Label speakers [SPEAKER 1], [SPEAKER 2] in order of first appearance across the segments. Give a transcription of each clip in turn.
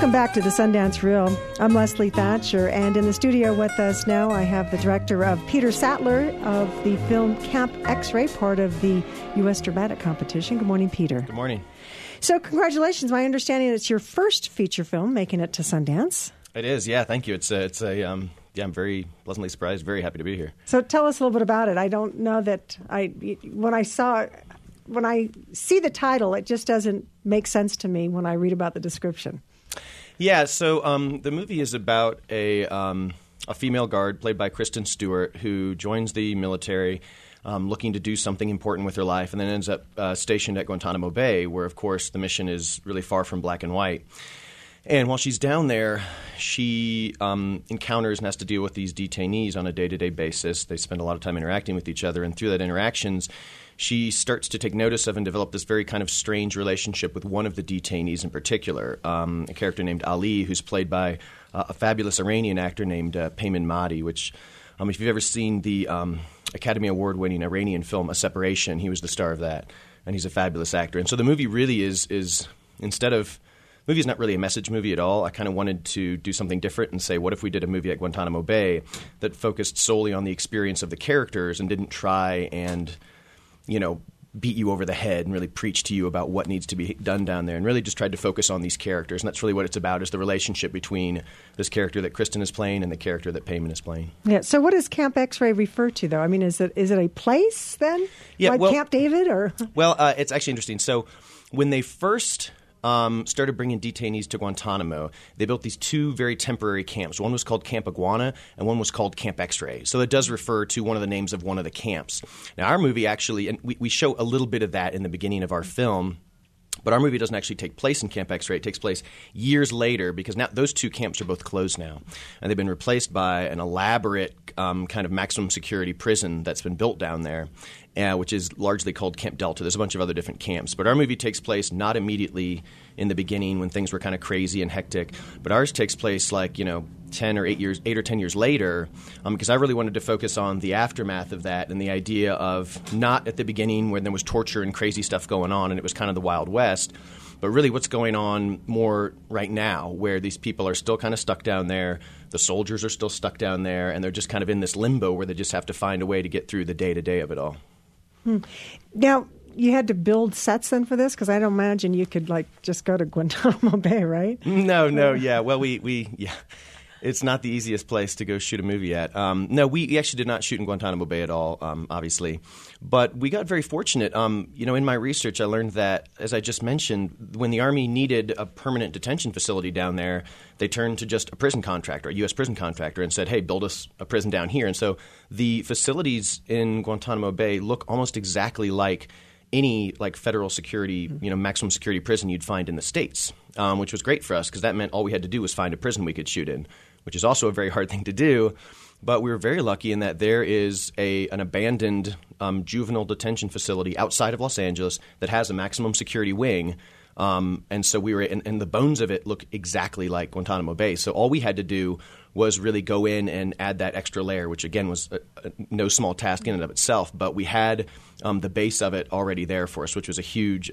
[SPEAKER 1] Welcome back to the Sundance Reel. I'm Leslie Thatcher, and in the studio with us now I have the director of Peter Sattler of the film Camp X-Ray, part of the U.S. Dramatic Competition. Good morning, Peter.
[SPEAKER 2] Good morning.
[SPEAKER 1] So congratulations. My understanding is it's your first feature film making it to Sundance.
[SPEAKER 2] It is, yeah. Thank you. I'm very pleasantly surprised. Very happy to be here.
[SPEAKER 1] So tell us a little bit about it. I don't know that when I see the title, it just doesn't make sense to me when I read about the description.
[SPEAKER 2] Yeah. So the movie is about a female guard played by Kristen Stewart who joins the military, looking to do something important with her life, and then ends up stationed at Guantanamo Bay, where, of course, the mission is really far from black and white. And while she's down there, she encounters and has to deal with these detainees on a day-to-day basis. They spend a lot of time interacting with each other, and through that interactions, she starts to take notice of and develop this very kind of strange relationship with one of the detainees in particular, a character named Ali, who's played by a fabulous Iranian actor named Payman Mahdi, which, if you've ever seen the Academy Award-winning Iranian film A Separation, he was the star of that, and he's a fabulous actor. And so the movie really is instead of – the movie is not really a message movie at all. I kind of wanted to do something different and say, what if we did a movie at Guantanamo Bay that focused solely on the experience of the characters and didn't try and – beat you over the head and really preach to you about what needs to be done down there, and really just tried to focus on these characters. And that's really what it's about, is the relationship between this character that Kristen is playing and the character that Payman is playing. Yeah.
[SPEAKER 1] So what does Camp X-Ray refer to, though? I mean, is it a place then?
[SPEAKER 2] Yeah.
[SPEAKER 1] Like Camp David? Or?
[SPEAKER 2] Well, it's actually interesting. So when they first started bringing detainees to Guantanamo, they built these two very temporary camps. One was called Camp Iguana, and one was called Camp X-Ray. So that does refer to one of the names of one of the camps. Now, our movie actually, and we show a little bit of that in the beginning of our film, but our movie doesn't actually take place in Camp X-Ray. It takes place years later, because now those two camps are both closed now, and they've been replaced by an elaborate kind of maximum security prison that's been built down there, which is largely called Camp Delta. There's a bunch of other different camps. But our movie takes place not immediately in the beginning when things were kind of crazy and hectic, but ours takes place 8 or 10 years later, because I really wanted to focus on the aftermath of that and the idea of not at the beginning when there was torture and crazy stuff going on and it was kind of the Wild West, but really what's going on more right now, where these people are still kind of stuck down there, the soldiers are still stuck down there, and they're just kind of in this limbo where they just have to find a way to get through the day-to-day of it all.
[SPEAKER 1] Now, you had to build sets then for this? Because I don't imagine you could just go to Guantanamo Bay, right?
[SPEAKER 2] No, yeah. Well, we it's not the easiest place to go shoot a movie at. No, we actually did not shoot in Guantanamo Bay at all, obviously. But we got very fortunate. In my research, I learned that, as I just mentioned, when the Army needed a permanent detention facility down there, they turned to just a prison contractor, a U.S. prison contractor, and said, hey, build us a prison down here. And so the facilities in Guantanamo Bay look almost exactly like any federal security, maximum security prison you'd find in the States, which was great for us because that meant all we had to do was find a prison we could shoot in, which is also a very hard thing to do. But we were very lucky in that there is an abandoned juvenile detention facility outside of Los Angeles that has a maximum security wing. And so we were – and the bones of it look exactly like Guantanamo Bay. So all we had to do was really go in and add that extra layer, which, again, was no small task in and of itself. But we had the base of it already there for us, which was a huge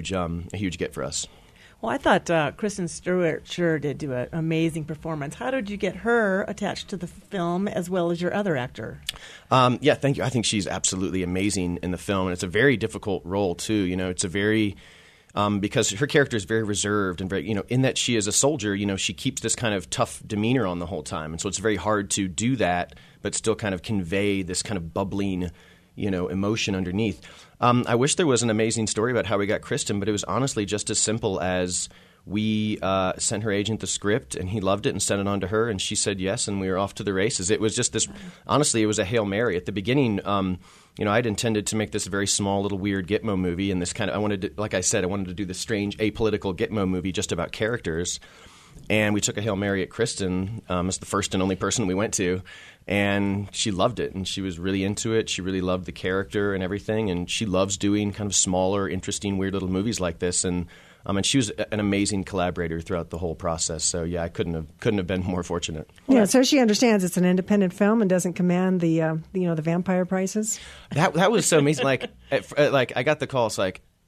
[SPEAKER 2] get for us.
[SPEAKER 3] Well, I thought Kristen Stewart sure did do an amazing performance. How did you get her attached to the film as well as your other actor?
[SPEAKER 2] Yeah, thank you. I think she's absolutely amazing in the film, and it's a very difficult role too. It's a very because her character is very reserved and very, in that she is a soldier, she keeps this kind of tough demeanor on the whole time, and so it's very hard to do that, but still kind of convey this kind of bubbling, emotion underneath. I wish there was an amazing story about how we got Kristen, but it was honestly just as simple as we sent her agent the script, and he loved it and sent it on to her, and she said yes, and we were off to the races. It was just this – honestly, it was a Hail Mary. At the beginning, I'd intended to make this very small little weird Gitmo movie, and this kind of – I wanted to do this strange apolitical Gitmo movie just about characters. And we took a Hail Mary at Kristen as the first and only person we went to, and she loved it, and she was really into it. She really loved the character and everything, and she loves doing kind of smaller, interesting, weird little movies like this. And she was an amazing collaborator throughout the whole process. So yeah, I couldn't have been more fortunate.
[SPEAKER 1] Yeah, so she understands it's an independent film and doesn't command the vampire prices.
[SPEAKER 2] That was so amazing. I got the call. It's like,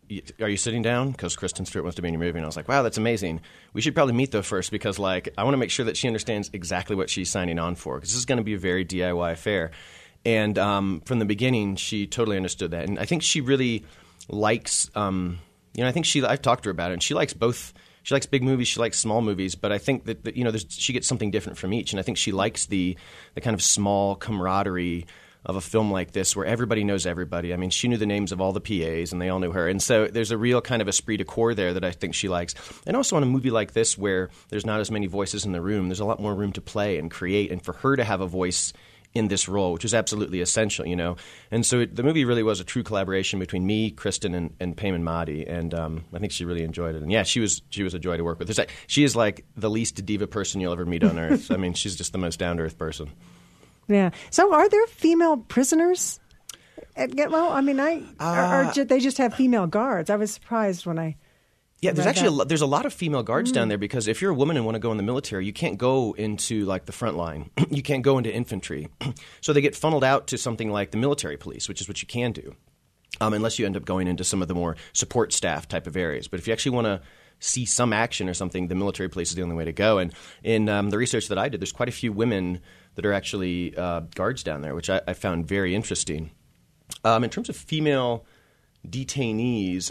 [SPEAKER 2] are you sitting down? Because Kristen Stewart wants to be in your movie. And I was like, wow, that's amazing. We should probably meet, though, first, because like I want to make sure that she understands exactly what she's signing on for, because this is going to be a very DIY affair. And from the beginning, she totally understood that. And I think she really likes I've talked to her about it, and she likes both. She likes big movies, she likes small movies, but I think that she gets something different from each, and I think she likes the kind of small camaraderie of a film like this where everybody knows everybody. I mean, she knew the names of all the PAs, and they all knew her, and so there's a real kind of esprit de corps there that I think she likes. And also on a movie like this where there's not as many voices in the room, there's a lot more room to play and create, and for her to have a voice in this role, which is absolutely essential, And so the movie really was a true collaboration between me, Kristen, and Payman Mahdi, and I think she really enjoyed it. And yeah, she was a joy to work with. She is like the least diva person you'll ever meet on earth. I mean, she's just the most down-to-earth person.
[SPEAKER 1] Yeah. So are there female prisoners? Well, I mean, or they just have female guards? I was surprised when I...
[SPEAKER 2] Yeah, there's a lot of female guards down there, because if you're a woman and want to go in the military, you can't go into like the front line. You can't go into infantry. So they get funneled out to something like the military police, which is what you can do, unless you end up going into some of the more support staff type of areas. But if you actually want to see some action or something, the military police is the only way to go. And in the research that I did, there's quite a few women that are actually guards down there, which I found very interesting. In terms of female detainees,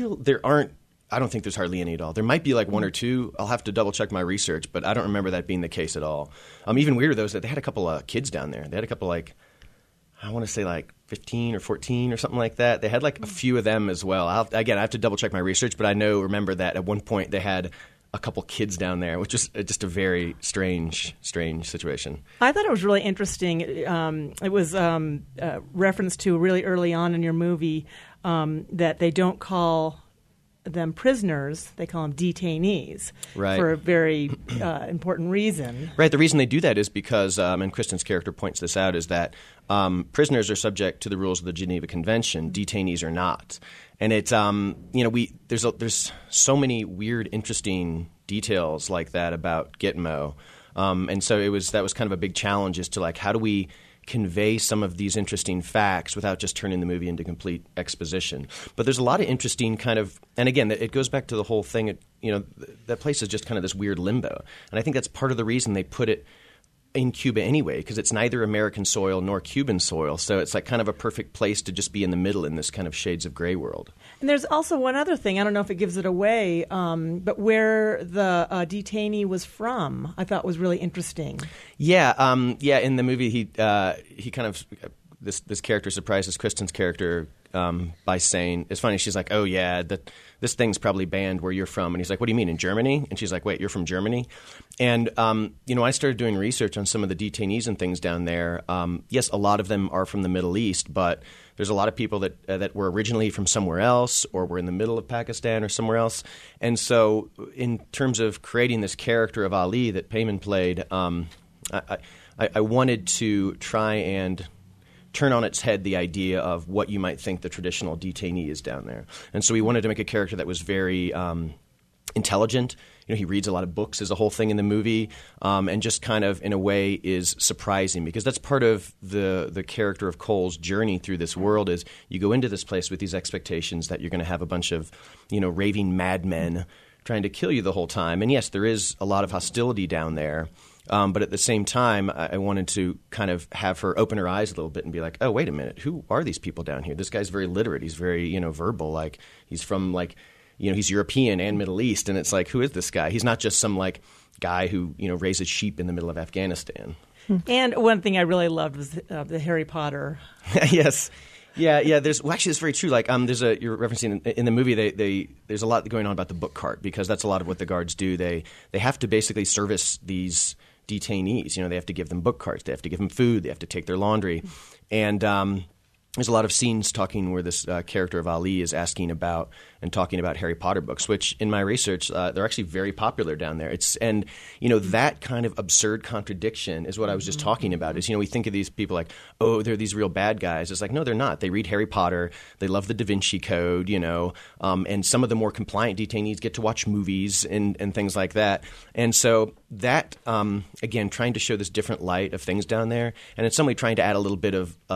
[SPEAKER 2] I don't think there's hardly any at all. There might be like one or two. I'll have to double-check my research, but I don't remember that being the case at all. Even weirder, though, is that they had a couple of kids down there. They had a couple, I want to say 15 or 14 or something like that. They had a few of them as well. I have to double-check my research, but remember that at one point they had a couple kids down there, which is just a very strange situation.
[SPEAKER 3] I thought it was really interesting. It was reference to really early on in your movie that they don't call them prisoners, they call them detainees,
[SPEAKER 2] right,
[SPEAKER 3] for a very important reason.
[SPEAKER 2] Right. The reason they do that is because, and Kristen's character points this out, is that prisoners are subject to the rules of the Geneva Convention. Detainees are not. And it's there's so many weird, interesting details like that about Gitmo, and so that was kind of a big challenge, as to how do we convey some of these interesting facts without just turning the movie into complete exposition. But there's a lot of interesting kind of, and again, it goes back to the whole thing, that place is just kind of this weird limbo. And I think that's part of the reason they put it in Cuba anyway, because it's neither American soil nor Cuban soil. So it's kind of a perfect place to just be in the middle in this kind of shades of gray world.
[SPEAKER 3] And there's also one other thing. I don't know if it gives it away, but where the detainee was from, I thought was really interesting.
[SPEAKER 2] Yeah. In the movie, he kind of this character surprises Kristen's character by saying, it's funny, she's like, oh yeah, this thing's probably banned where you're from. And he's like, what do you mean, in Germany? And she's like, wait, you're from Germany? And, I started doing research on some of the detainees and things down there. Yes, a lot of them are from the Middle East, but there's a lot of people that were originally from somewhere else, or were in the middle of Pakistan or somewhere else. And so in terms of creating this character of Ali that Payman played, I wanted to try and turn on its head the idea of what you might think the traditional detainee is down there. And so we wanted to make a character that was very intelligent. He reads a lot of books as a whole thing in the movie, and just kind of, in a way, is surprising, because that's part of the character of Cole's journey through this world. Is you go into this place with these expectations that you're going to have a bunch of, raving madmen trying to kill you the whole time. And yes, there is a lot of hostility down there. But at the same time, I wanted to kind of have her open her eyes a little bit and be like, oh, wait a minute, who are these people down here? This guy's very literate. He's very, verbal. He's from, he's European and Middle East. And it's like, who is this guy? He's not just some, guy who, raises sheep in the middle of Afghanistan.
[SPEAKER 3] And one thing I really loved was the Harry Potter.
[SPEAKER 2] Yes. Yeah. Actually, it's very true. You're referencing in the movie. There's a lot going on about the book cart, because that's a lot of what the guards do. They have to basically service these detainees. They have to give them book carts. They have to give them food. They have to take their laundry, and there's a lot of scenes talking where this character of Ali is asking about and talking about Harry Potter books, which in my research, they're actually very popular down there. That kind of absurd contradiction is what I was just talking about. Is, we think of these people like, oh, they're these real bad guys. It's like, no, they're not. They read Harry Potter. They love the Da Vinci Code, and some of the more compliant detainees get to watch movies and things like that. And so that, again, trying to show this different light of things down there, and in some way trying to add a little bit of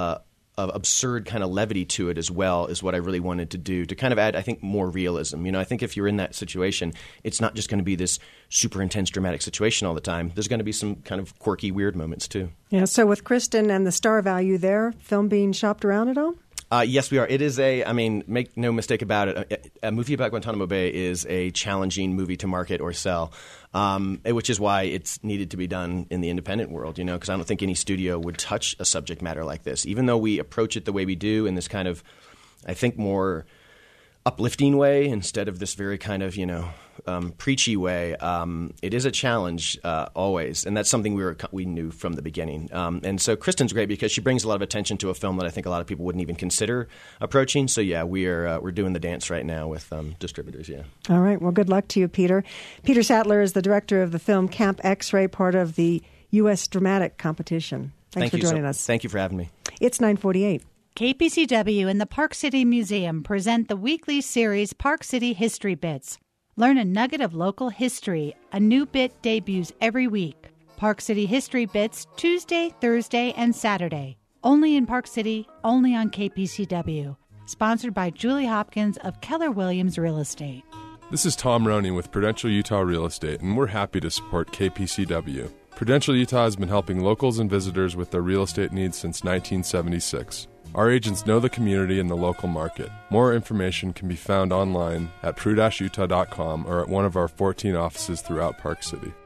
[SPEAKER 2] absurd kind of levity to it as well is what I really wanted to do, to kind of add, I think, more realism. I think if you're in that situation, it's not just going to be this super intense dramatic situation all the time. There's going to be some kind of quirky, weird moments too.
[SPEAKER 1] Yeah, so with Kristen and the star value there, film being shopped around at all?
[SPEAKER 2] Yes, we are. It is make no mistake about it, a movie about Guantanamo Bay is a challenging movie to market or sell, which is why it's needed to be done in the independent world, because I don't think any studio would touch a subject matter like this. Even though we approach it the way we do in this kind of, I think, more uplifting way instead of this very kind of, preachy way, it is a challenge always, and that's something we knew from the beginning. And so Kristen's great because she brings a lot of attention to a film that I think a lot of people wouldn't even consider approaching. So yeah, we're doing the dance right now with distributors. Yeah.
[SPEAKER 1] All right. Well, good luck to you, Peter. Peter Sattler is the director of the film Camp X-Ray, part of the U.S. Dramatic Competition. Thanks for joining us.
[SPEAKER 2] Thank you for having me.
[SPEAKER 1] It's 9:48.
[SPEAKER 4] KPCW and the Park City Museum present the weekly series Park City History Bits. Learn a nugget of local history. A new bit debuts every week. Park City History Bits, Tuesday, Thursday, and Saturday. Only in Park City, only on KPCW. Sponsored by Julie Hopkins of Keller Williams Real Estate.
[SPEAKER 5] This is Tom Roney with Prudential Utah Real Estate, and we're happy to support KPCW. Prudential Utah has been helping locals and visitors with their real estate needs since 1976. Our agents know the community and the local market. More information can be found online at pru-utah.com or at one of our 14 offices throughout Park City.